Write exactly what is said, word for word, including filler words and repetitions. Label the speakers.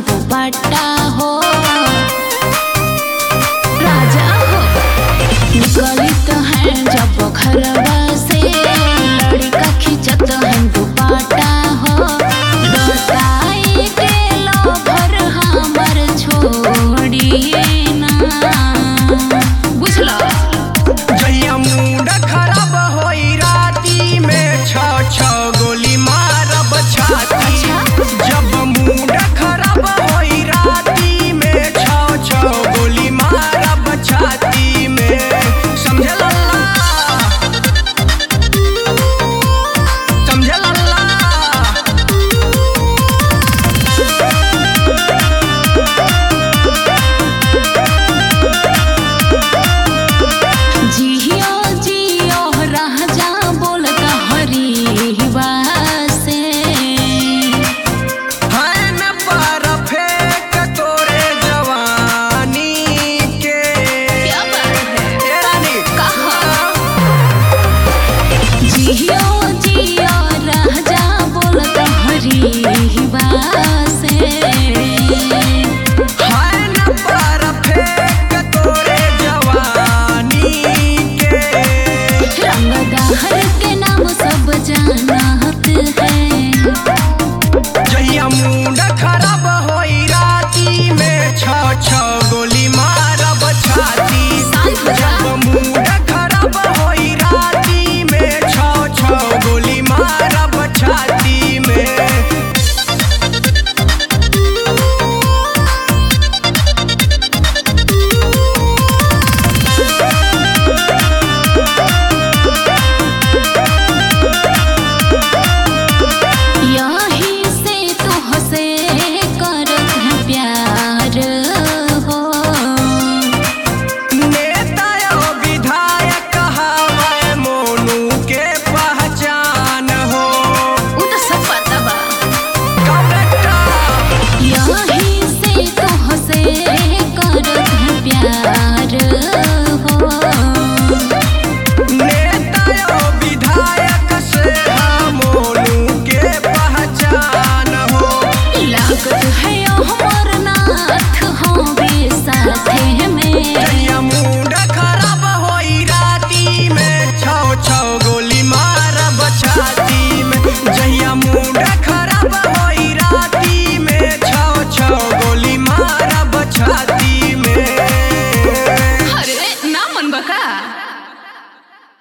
Speaker 1: दुपट्टा हो राजा हो निकली तो है जब घरवा से लड़का खिंचत है दुपट्टा हो बताई के लो भर हमर छोड़िए ना बुझला
Speaker 2: जहिया मूड खराब होई राती में छ छ गोली मारब छाती जब मूड खराब होई राती में छ छ गोली मारब छाती में समझला समझला
Speaker 1: जियो जियो राजा बोलता हरीवा से
Speaker 2: है न परफेक्ट तोरे जवानी के
Speaker 1: क्या बात है
Speaker 2: ए रानी
Speaker 1: कहा जियो जियो राजा बोलता हरीवा से
Speaker 2: है न परफेक्ट तोरे जवानी के
Speaker 1: रंगदार के नाम सब जानत है
Speaker 2: जहिया मूड खराब होई राती में छ छ गोली मारब छाती जब मूड खराब होई राती में छ छ गोली मारब छाती में
Speaker 1: यही से तुहसे करत है प्यार हो
Speaker 2: नेता और विधायक हवे मोनू के पहचान हो
Speaker 1: उ तो सब पता बा
Speaker 2: करेक्टा
Speaker 1: यही से तुहसे करत है प्यार हो
Speaker 2: नेता और विधायक से हम मोनू के पहचान हो
Speaker 1: लागत है हमर नाथ होवे साथे में
Speaker 2: जहिया मूड खराब होई राती में छौ छौ गोली मारब छाती में जहिया मूड